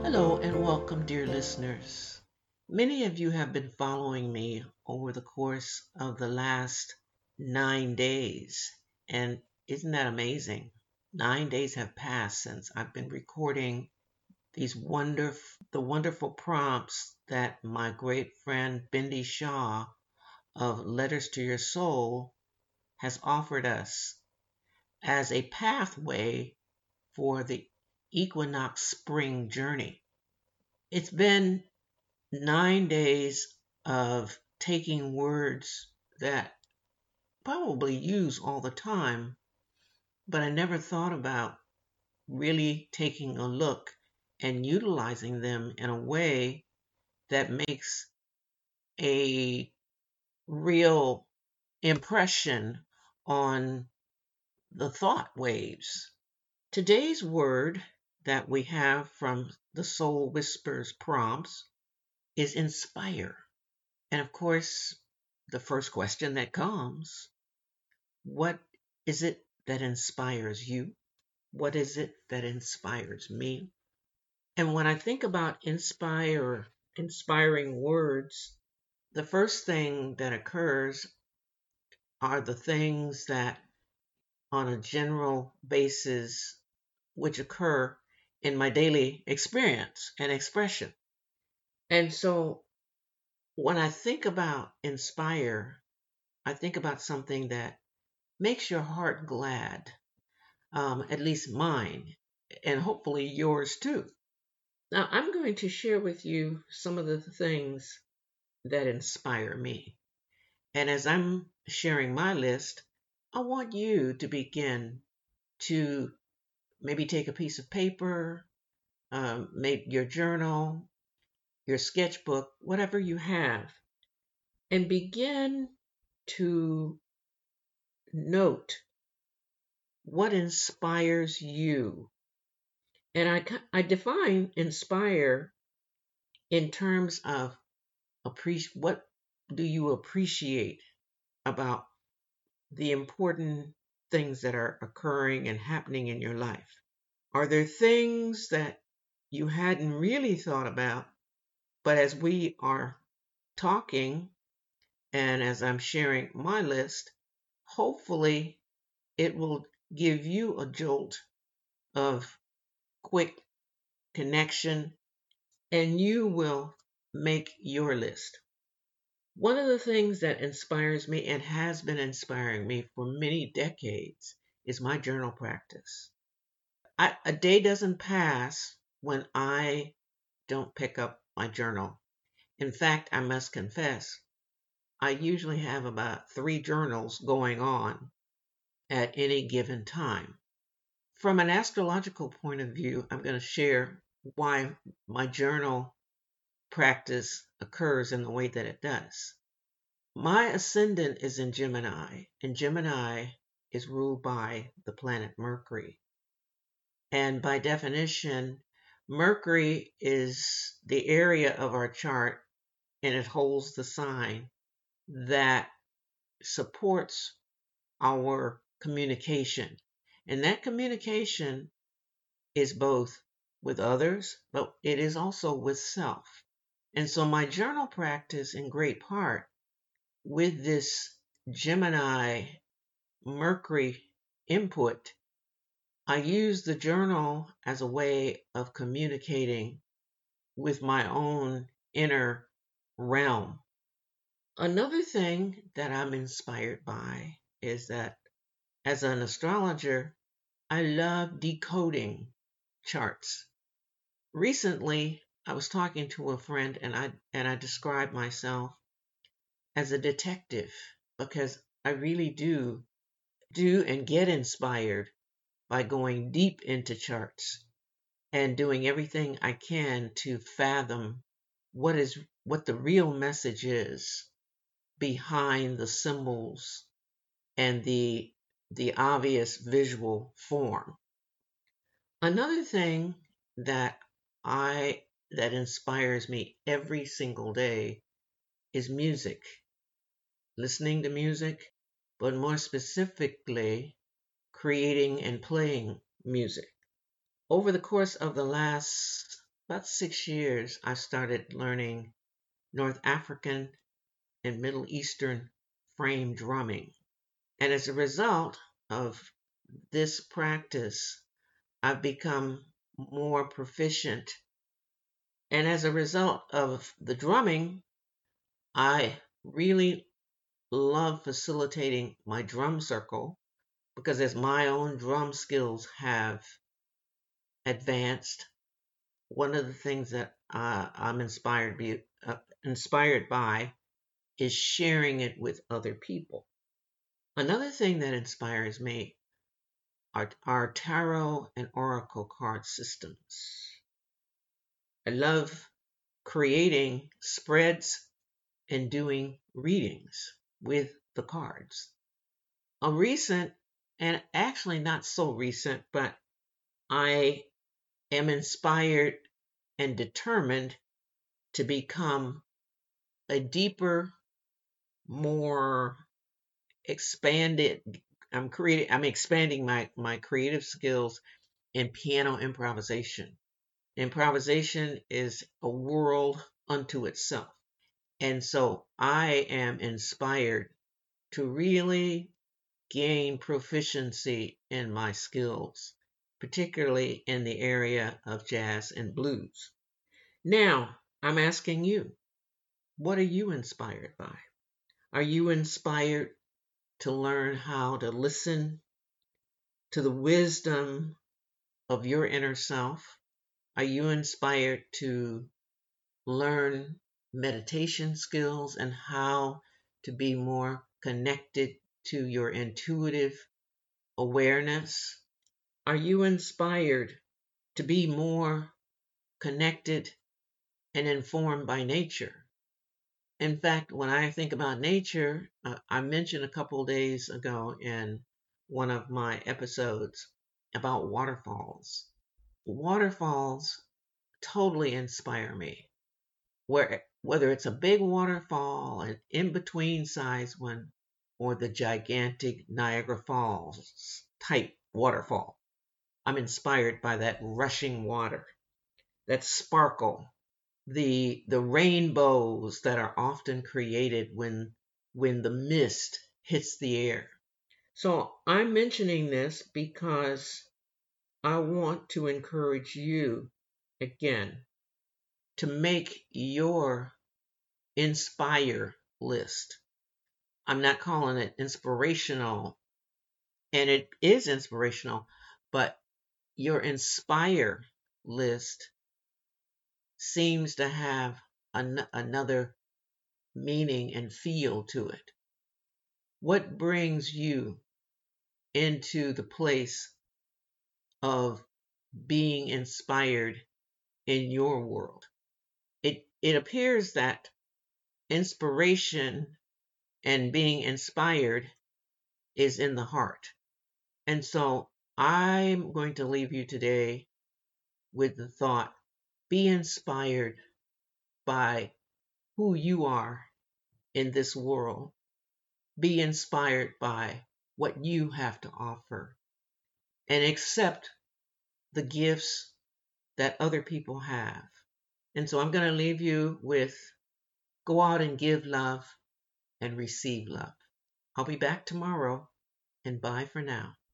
Hello and welcome, dear listeners. Many of you have been following me over the course of the last 9 days, and isn't that amazing? 9 days have passed since I've been recording the wonderful prompts that my great friend Bindi Shah of Letters to Your Soul has offered us as a pathway for the equinox spring journey. It's been 9 days of taking words that probably use all the time, but I never thought about really taking a look and utilizing them in a way that makes a real impression on the thought waves. Today's word that we have from the Soul Whispers prompts is inspire. And of course, the first question that comes, what is it that inspires you? What is it that inspires me? And when I think about inspiring words, the first thing that occurs are the things that, on a general basis, which occur in my daily experience and expression. And so when I think about inspire, I think about something that makes your heart glad, at least mine, and hopefully yours too. Now, I'm going to share with you some of the things that inspire me. And as I'm sharing my list, I want you to begin to maybe take a piece of paper, make your journal, your sketchbook, whatever you have, and begin to note what inspires you. And I define inspire in terms of what do you appreciate about the important things that are occurring and happening in your life? Are there things that you hadn't really thought about, but as we are talking and as I'm sharing my list, hopefully it will give you a jolt of quick connection and you will make your list. One of the things that inspires me and has been inspiring me for many decades is my journal practice. A day doesn't pass when I don't pick up my journal. In fact, I must confess, I usually have about 3 journals going on at any given time. From an astrological point of view, I'm going to share why my journal practice occurs in the way that it does. My ascendant is in Gemini, and Gemini is ruled by the planet Mercury. And by definition, Mercury is the area of our chart and it holds the sign that supports our communication. And that communication is both with others, but it is also with self. And so my journal practice, in great part, with this Gemini Mercury input, I use the journal as a way of communicating with my own inner realm. Another thing that I'm inspired by is that as an astrologer, I love decoding charts. Recently, I was talking to a friend and I described myself as a detective because I really do and get inspired by going deep into charts and doing everything I can to fathom what the real message is behind the symbols and the obvious visual form. Another thing that I that inspires me every single day is music, listening to music, but more specifically, creating and playing music. Over the course of the last about 6 years, I started learning North African and Middle Eastern frame drumming. And as a result of this practice, I've become more proficient. And as a result of the drumming, I really love facilitating my drum circle because as my own drum skills have advanced, one of the things that I'm inspired by is sharing it with other people. Another thing that inspires me are tarot and oracle card systems. I love creating spreads and doing readings with the cards. A recent, and actually not so recent, but I am inspired and determined to become a deeper, more expanded. I'm expanding my creative skills in piano improvisation. Improvisation is a world unto itself. And so I am inspired to really gain proficiency in my skills, particularly in the area of jazz and blues. Now, I'm asking you, what are you inspired by? Are you inspired to learn how to listen to the wisdom of your inner self? Are you inspired to learn meditation skills and how to be more connected to your intuitive awareness? Are you inspired to be more connected and informed by nature? In fact, when I think about nature, I mentioned a couple of days ago in one of my episodes about waterfalls. Waterfalls totally inspire me. Whether it's a big waterfall, an in-between size one, or the gigantic Niagara Falls type waterfall, I'm inspired by that rushing water, that sparkle, the rainbows that are often created when the mist hits the air. So I'm mentioning this because I want to encourage you again to make your inspire list. I'm not calling it inspirational, and it is inspirational, but your inspire list seems to have another meaning and feel to it. What brings you into the place of being inspired in your world? It appears that inspiration and being inspired is in the heart. And so I'm going to leave you today with the thought, be inspired by who you are in this world. Be inspired by what you have to offer and accept the gifts that other people have. And so I'm going to leave you with go out and give love and receive love. I'll be back tomorrow, and bye for now.